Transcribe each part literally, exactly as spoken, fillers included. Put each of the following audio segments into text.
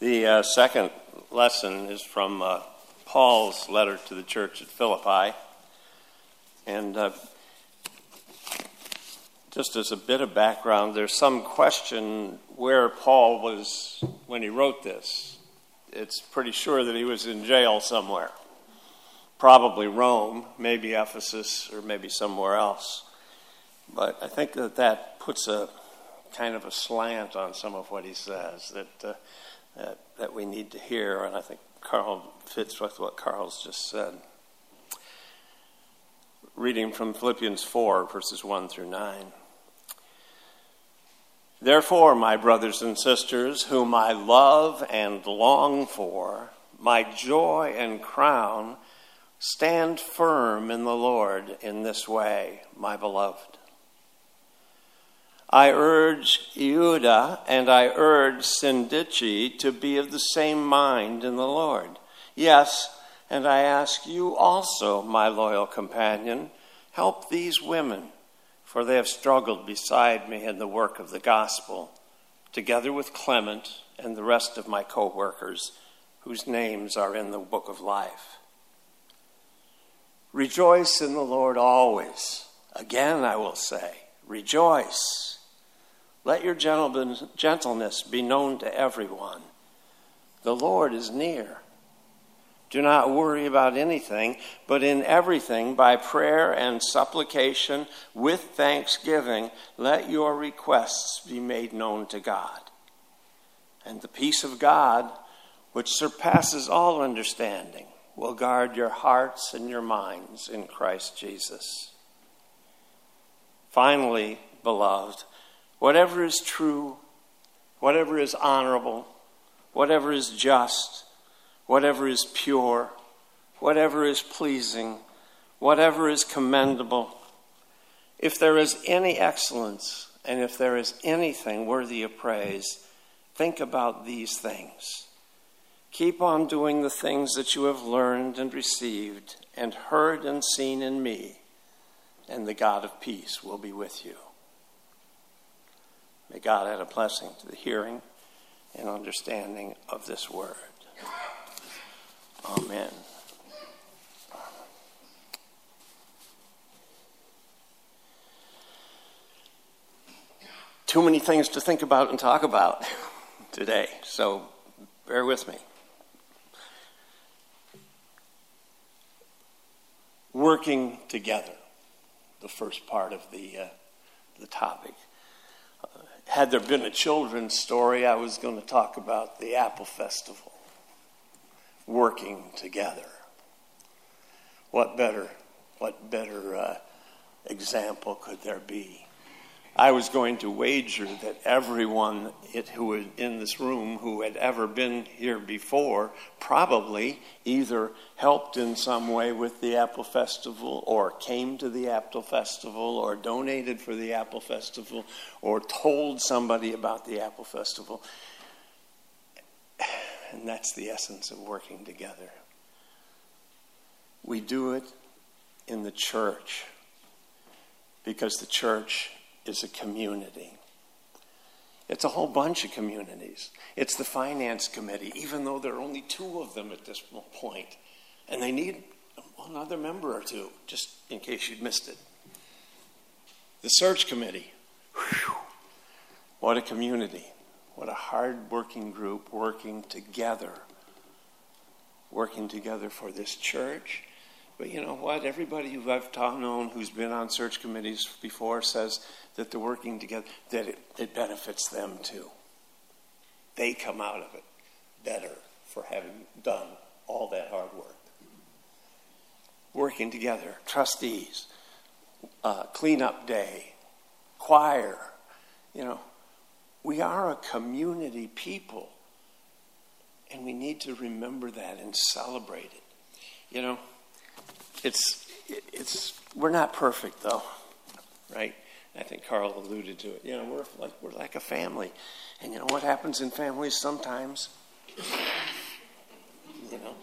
The uh, second lesson is from uh, Paul's letter to the church at Philippi. And uh, just as a bit of background, there's some question where Paul was when he wrote this. It's pretty sure that he was in jail somewhere. Probably Rome, maybe Ephesus, or maybe somewhere else. But I think that that puts a kind of a slant on some of what he says that uh, that, that we need to hear, and I think Carl fits with what Carl's just said. Reading from Philippians four, verses one through nine. Therefore, my brothers and sisters, whom I love and long for, my joy and crown, stand firm in the Lord in this way, my beloved. I urge Euodia and I urge Syntyche to be of the same mind in the Lord. Yes, and I ask you also, my loyal companion, help these women, for they have struggled beside me in the work of the gospel, together with Clement and the rest of my co-workers, whose names are in the book of life. Rejoice in the Lord always. Again, I will say, rejoice. Let your gentleness be known to everyone. The Lord is near. Do not worry about anything, but in everything, by prayer and supplication, with thanksgiving, let your requests be made known to God. And the peace of God, which surpasses all understanding, will guard your hearts and your minds in Christ Jesus. Finally, beloved, whatever is true, whatever is honorable, whatever is just, whatever is pure, whatever is pleasing, whatever is commendable, if there is any excellence and if there is anything worthy of praise, think about these things. Keep on doing the things that you have learned and received and heard and seen in me, and the God of peace will be with you. May God add a blessing to the hearing and understanding of this word. Amen. Too many things to think about and talk about today, so bear with me. Working together, the first part of the uh, the topic. Uh, had there been a children's story, I was going to talk about the Apple Festival. Working together. What better, what better uh, example could there be? I was going to wager that everyone it, who was in this room who had ever been here before probably either helped in some way with the Apple Festival or came to the Apple Festival or donated for the Apple Festival or told somebody about the Apple Festival. And that's the essence of working together. We do it in the church because the church is a community. It's a whole bunch of communities. It's the finance committee, even though there are only two of them at this point. And they need another member or two, just in case you'd missed it. The search committee. Whew, what a community. What a hard-working group working together. Working together for this church. But you know what? Everybody who I've taught, known who's been on search committees before says that they're working together, that it, it benefits them too. They come out of it better for having done all that hard work. Working together, trustees, uh, cleanup day, choir. You know, we are a community people, and we need to remember that and celebrate it. You know, It's, it's, we're not perfect though, right? I think Carl alluded to it. You know, we're like, we're like a family. And you know what happens in families sometimes? You know,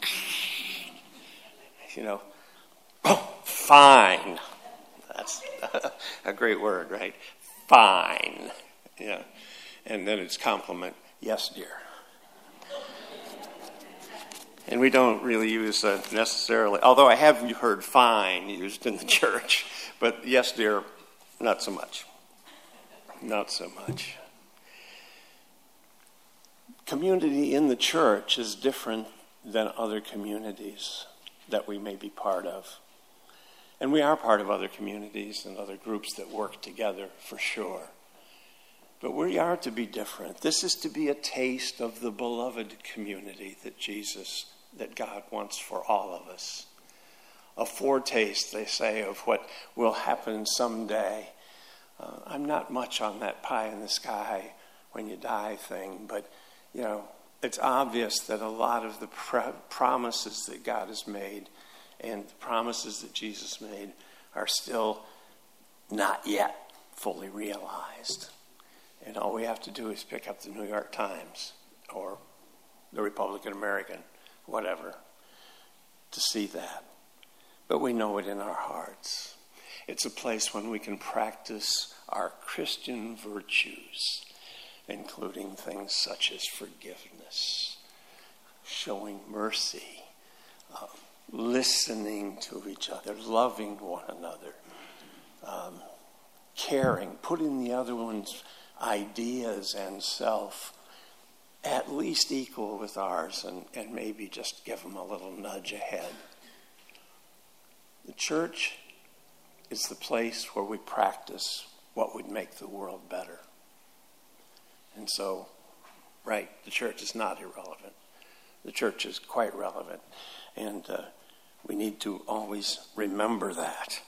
you know, oh, fine. That's a great word, right? Fine. Yeah. And then it's compliment, yes, dear. And we don't really use uh, necessarily, although I have heard fine used in the church, but yes, dear, not so much. Not so much. Community in the church is different than other communities that we may be part of. And we are part of other communities and other groups that work together, for sure. But we are to be different. This is to be a taste of the beloved community that Jesus, that God wants for all of us. A foretaste, they say, of what will happen someday. Uh, I'm not much on that pie in the sky when you die thing, but, you know, it's obvious that a lot of the pr- promises that God has made and the promises that Jesus made are still not yet fully realized. And all we have to do is pick up the New York Times or the Republican American, whatever, to see that. But we know it in our hearts. It's a place when we can practice our Christian virtues, including things such as forgiveness, showing mercy, uh, listening to each other, loving one another, um, caring, putting the other one's ideas and self at least equal with ours, and, and maybe just give them a little nudge ahead. The church is the place where we practice what would make the world better. And so, right, the church is not irrelevant. The church is quite relevant. And uh, we need to always remember that.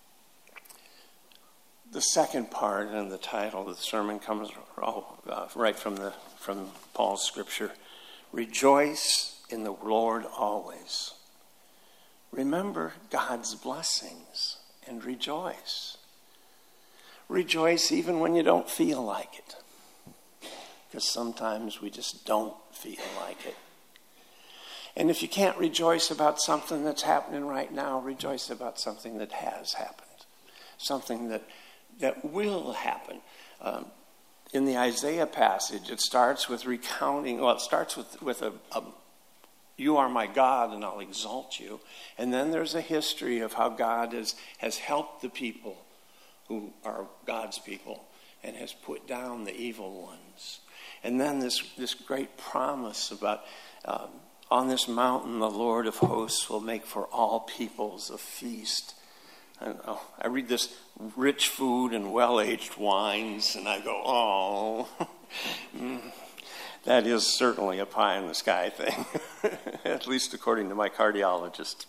The second part and the title of the sermon comes oh, uh, right from the from Paul's scripture. Rejoice in the Lord always. Remember God's blessings and rejoice. Rejoice even when you don't feel like it. Because sometimes we just don't feel like it. And if you can't rejoice about something that's happening right now, rejoice about something that has happened. Something that, that will happen. Um, in the Isaiah passage, it starts with recounting, well, it starts with, with a, a you are my God and I'll exalt you. And then there's a history of how God has, has helped the people who are God's people and has put down the evil ones. And then this, this great promise about um, on this mountain the Lord of hosts will make for all peoples a feast. And, oh, I read this rich food and well-aged wines and I go, oh, mm. That is certainly a pie in the sky thing, at least according to my cardiologist.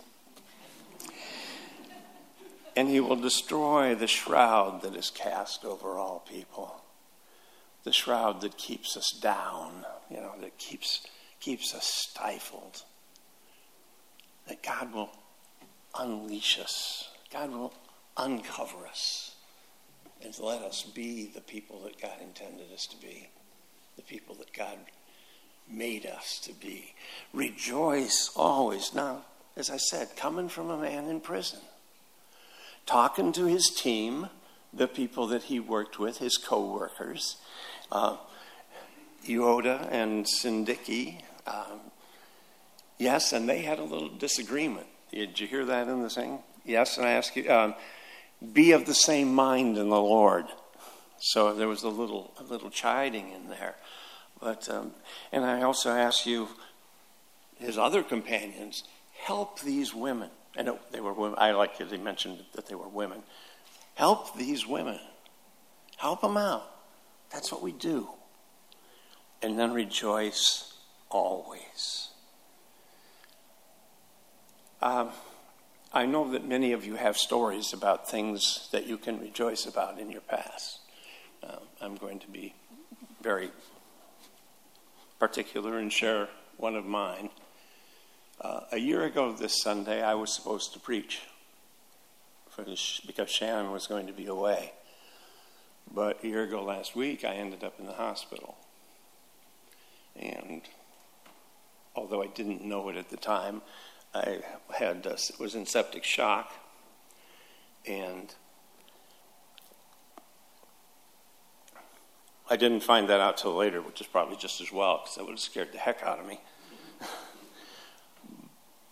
And he will destroy the shroud that is cast over all people. The shroud that keeps us down, you know, that keeps keeps us stifled. That God will unleash us. God will uncover us and let us be the people that God intended us to be. The people that God made us to be. Rejoice always. Now, as I said, coming from a man in prison, talking to his team, the people that he worked with, his co-workers, uh, Yoda and Syntyche, um, yes, and they had a little disagreement. Did you hear that in the thing? Yes, and I ask you, um, be of the same mind in the Lord. So there was a little a little chiding in there. But um, and I also ask you, his other companions, help these women. I know they were women. I like that he mentioned that they were women. Help these women. Help them out. That's what we do. And then rejoice always. Um, I know that many of you have stories about things that you can rejoice about in your past. Uh, I'm going to be very particular and share one of mine. Uh, a year ago this Sunday, I was supposed to preach for this, because Shannon was going to be away. But a year ago last week, I ended up in the hospital. And although I didn't know it at the time, I had uh, was in septic shock, and I didn't find that out till later, which is probably just as well, because that would have scared the heck out of me.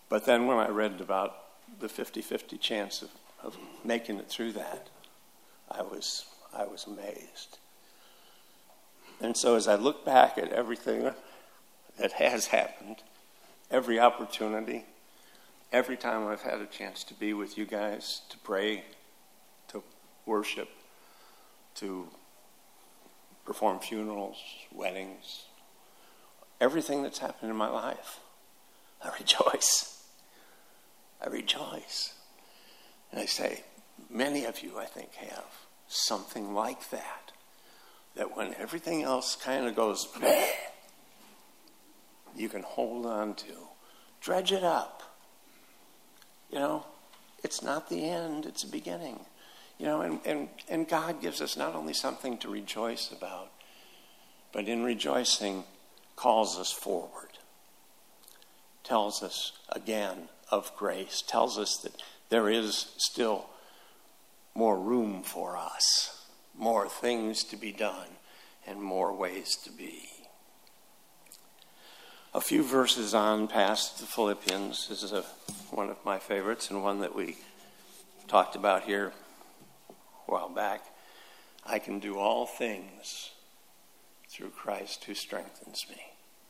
But then when I read about the fifty-fifty chance of, of making it through that, I was I was amazed. And so as I look back at everything that has happened, every opportunity, every time I've had a chance to be with you guys, to pray, to worship, to perform funerals, weddings, everything that's happened in my life, I rejoice. I rejoice. And I say, many of you, I think, have something like that. That when everything else kind of goes, bleh, you can hold on to. Dredge it up. You know, it's not the end, it's the beginning. You know, and, and, and God gives us not only something to rejoice about, but in rejoicing calls us forward. Tells us again of grace. Tells us that there is still more room for us. More things to be done and more ways to be. A few verses on past the Philippians. This is a, one of my favorites and one that we talked about here a while back. I can do all things through Christ who strengthens me.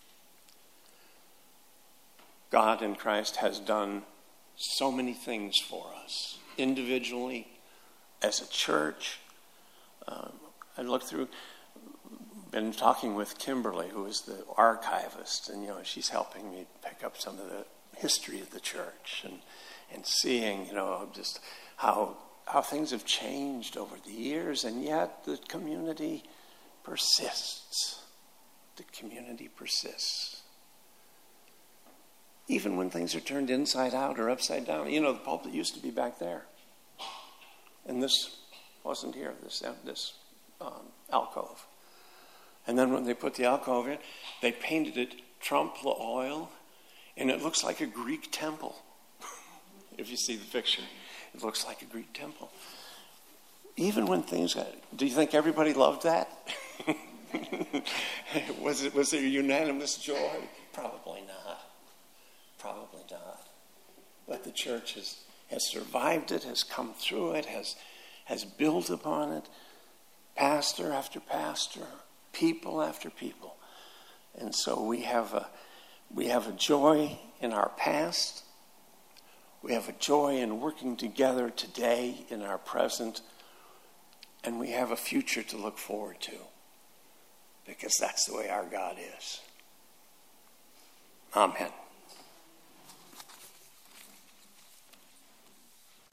God in Christ has done so many things for us, individually, as a church. Um, I looked through, been talking with Kimberly, who is the archivist, and you know she's helping me pick up some of the history of the church and and seeing you know just how how things have changed over the years, and yet the community persists. The community persists. Even when things are turned inside out or upside down. You know, the pulpit used to be back there. And this wasn't here, this, this um, alcove. And then when they put the alcove in, they painted it trompe l'oeil, and it looks like a Greek temple. If you see the picture, it looks like a Greek temple. Even when things got, do you think everybody loved that? was it was there unanimous joy? Probably not. Probably not. But the church has, has survived it, has come through it, has has built upon it, pastor after pastor, people after people. And so we have a we have a joy in our past. We have a joy in working together today in our present. And we have a future to look forward to. Because that's the way our God is. Amen.